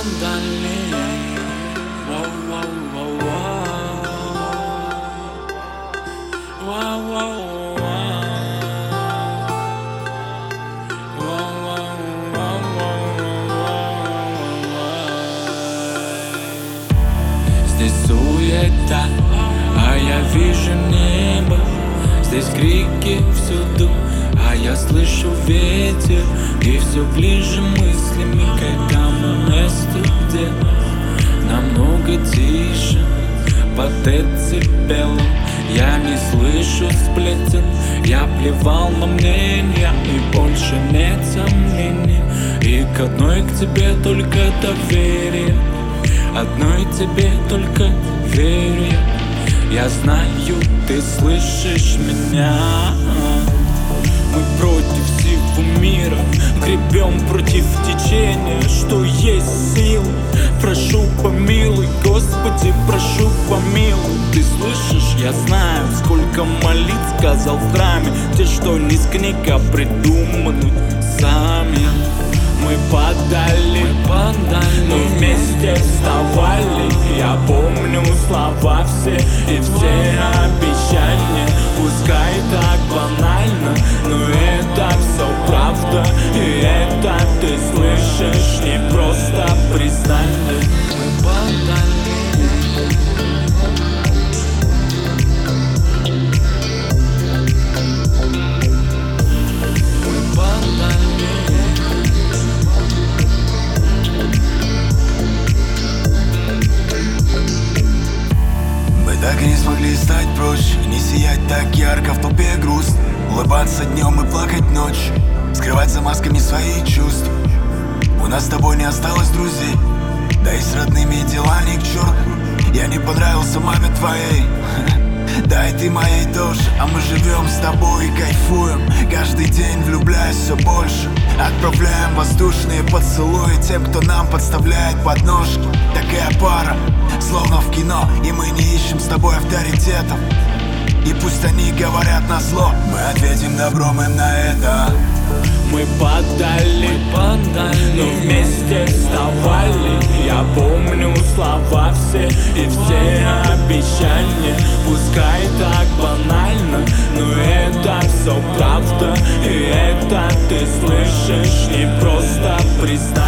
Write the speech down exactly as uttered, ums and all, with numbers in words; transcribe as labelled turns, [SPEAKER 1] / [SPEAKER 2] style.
[SPEAKER 1] подали. Здесь суета, а я вижу небо. Здесь крики всюду, а я слышу ветер. И все ближе мыслями к этому месту, где намного тише. Под децибелом я не слышу сплетен. Я плевал на мнения, и больше нет сомнений. И к одной к тебе только доверие, одной тебе только верю я. Я знаю, ты слышишь меня. Мы против всего мира, гребем против течения, что есть сил. Прошу помилуй, Господи, прошу помилуй. Ты слышишь, я знаю, сколько молитв сказал в храме. Те, что не с книг, а придуманы сами. Мы падали, мы падали, но вместе вставали. Я помню слова все и все обещания. Пускай так банально, но это все правда. И это ты слышишь, не просто признание. Мы падали.
[SPEAKER 2] Так и не смогли стать проще, не сиять так ярко в толпе груст. Улыбаться днем и плакать ночью, скрывать за масками свои чувства. У нас с тобой не осталось друзей, да и с родными дела ни к черту. Я не понравился маме твоей, да и ты моей тоже. А мы живем с тобой и кайфуем, каждый день влюбляясь все больше. Отправляем воздушные поцелуи тем, кто нам подставляет подножки. Такая пара, словно в кино, и мы не ищем с тобой авторитетов. И пусть они говорят назло, мы ответим добром им на это.
[SPEAKER 1] Мы падали, падали, но вместе вставали. Я помню слова все и все обещания. Пускай так банально, но это все правда. И это ты слышишь, не просто признание.